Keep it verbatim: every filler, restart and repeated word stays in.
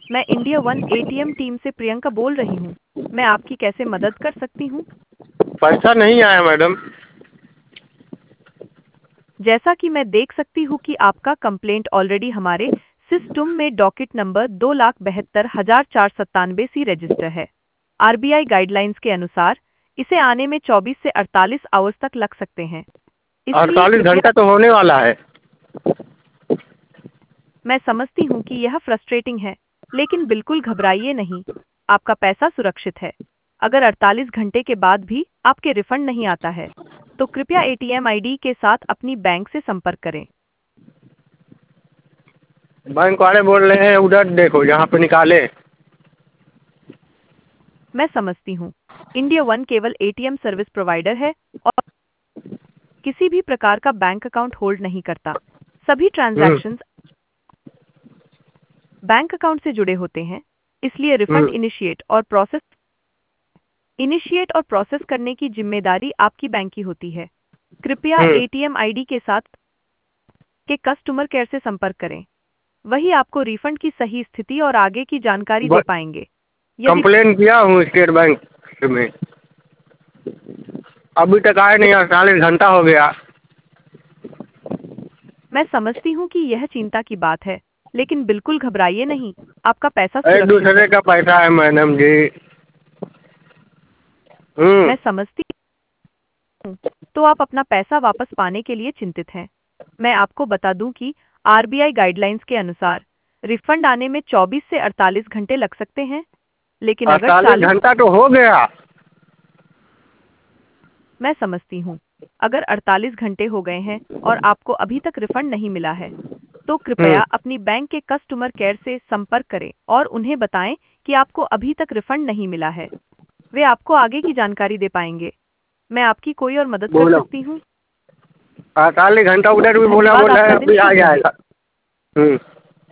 मैं India one ATM team से प्रियंका बोल रही हूँ। मैं आपकी कैसे मदद कर सकती हूँ? पैसा नहीं आया मैडम। जैसा कि मैं देख सकती हूँ कि आपका कंप्लेंट ऑलरेडी हमारे सिस्टम में डॉकेट नंबर दो लाख बहत्तर हजार चार सत्तानवे सी रजिस्टर है। आरबीआई गाइडलाइंस के अनुसार इसे आने में चौबीस से अड़तालीस आवर्स तक लग सकते हैं, इसलिए अड़तालीस कृपया। घंटा तो होने वाला है। मैं समझती हूँ कि यह फ्रस्ट्रेटिंग है, लेकिन बिल्कुल घबराइए नहीं। आपका पैसा सुरक्षित है। अगर अड़तालीस घंटे के बाद भी आपके रिफंड नहीं आता है, तो कृपया एटीएम आईडी के साथ अपनी बैंक से संपर्क करें। बैंक वाले बोल रहे हैं उधर देखो जहाँ पे निकाले। मैं समझती हूँ। इंडिया वन केवल एटीएम सर्विस प्रोवाइडर है और किसी भी प्रकार का बैंक अकाउंट होल्ड नहीं करता। सभी हम्म। ट्रांजैक्शंस बैंक अकाउंट से जुड़े होते हैं, इसलिए रिफंड हम्म। इनिशिएट और प्रोसेस इनिशिएट और प्रोसेस करने की जिम्मेदारी आपकी बैंक की होती है। कृपया हम्म। एटीएम आईडी के साथ के कस्टमर केयर से संपर्क करें। वही आपको रिफंड की सही स्थिति और आगे की जानकारी दे पाएंगे। यदि कंप्लेन किया हूँ स्टेट बैंक में, अभी तक आए नहीं। अड़तालीस घंटा हो गया। मैं समझती हूँ कि यह चिंता की बात है, लेकिन बिल्कुल घबराइए नहीं। आपका पैसा एक सुरक्षित है। दूसरे का पैसा है मैडम जी। हम्म। मैं समझती हूँ, तो आप अपना पैसा वापस पाने के लिए चिंतित हैं। मैं आपको बता दूं कि आरबीआई गाइडलाइंस के अनुसार रिफंड आने में चौबीस से अड़तालीस घंटे लग सकते हैं, लेकिन अगर अड़तालीस चालीस घंटा तो हो गया। मैं समझती हूँ। अगर अड़तालीस घंटे हो गए हैं और आपको अभी तक रिफंड नहीं मिला है, तो कृपया हम्म। अपनी बैंक के कस्टमर केयर से संपर्क करें और उन्हें बताएं कि आपको अभी तक रिफंड नहीं मिला है। वे आपको आगे की जानकारी दे पाएंगे। मैं आपकी कोई और मदद कर बोलो। सकती हूँ? अड़तालीस घंटा उधर भी बोला धन्यवाद। बोला है आपका दिन अभी आ शुभ रहे। जाएगा। हम्म।